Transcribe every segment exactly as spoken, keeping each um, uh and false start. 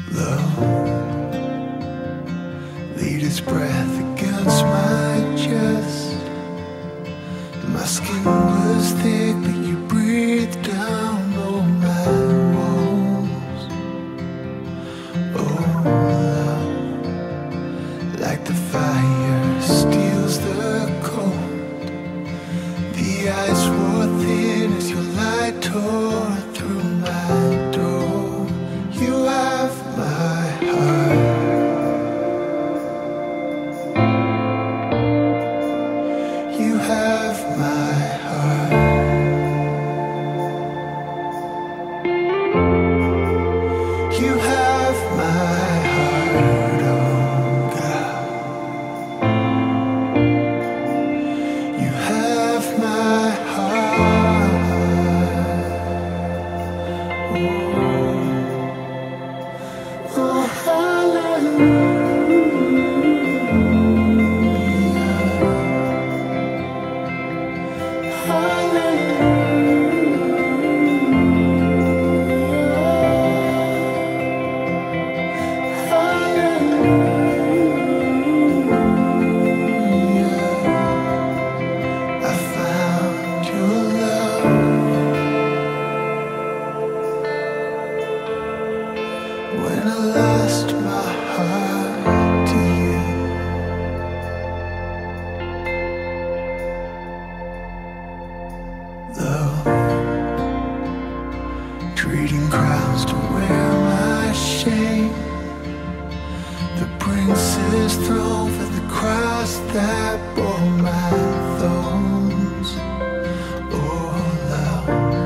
Love, lead its breath against my chest. My skin was thick, but you breathed down all my walls. Oh, love, like the fire steals the cold. The ice wore thin as your light tore through my door. You have my heart. You have my heart. You have my heart, oh God. You have my heart. Oh, oh when I lost my heart to you. Love, trading crowns to wear my shame. The prince's throne for the cross that bore my thorns. Oh, love,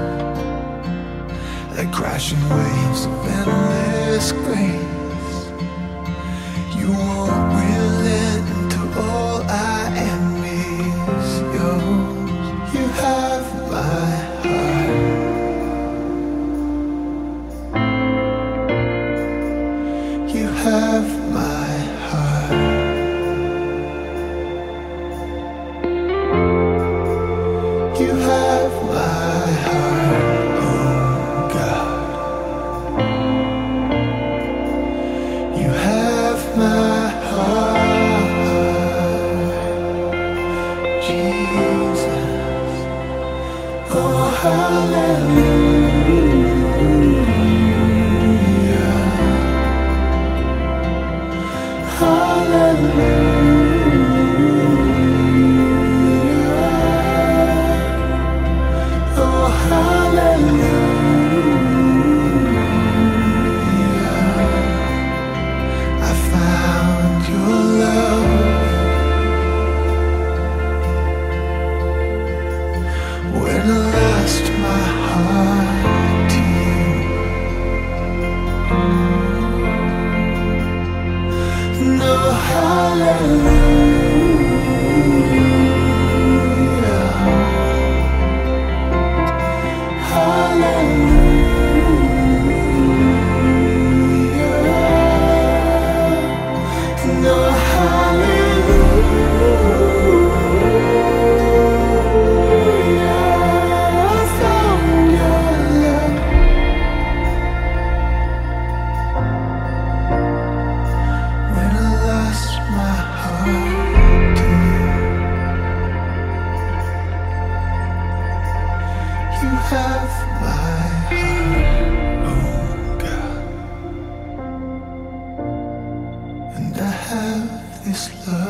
like crashing waves of endless grace, you won't relent until all I am is yours. You have my heart. You have my heart. You have my heart, oh God. You have my heart, Jesus. Oh, hallelujah. Hallelujah. Oh, hallelujah. I found your love when I lost my heart to you. No, hallelujah. Hallelujah. No, hallelujah. I found your love when I lost my heart to you. You have my heart, oh God, and I have this love.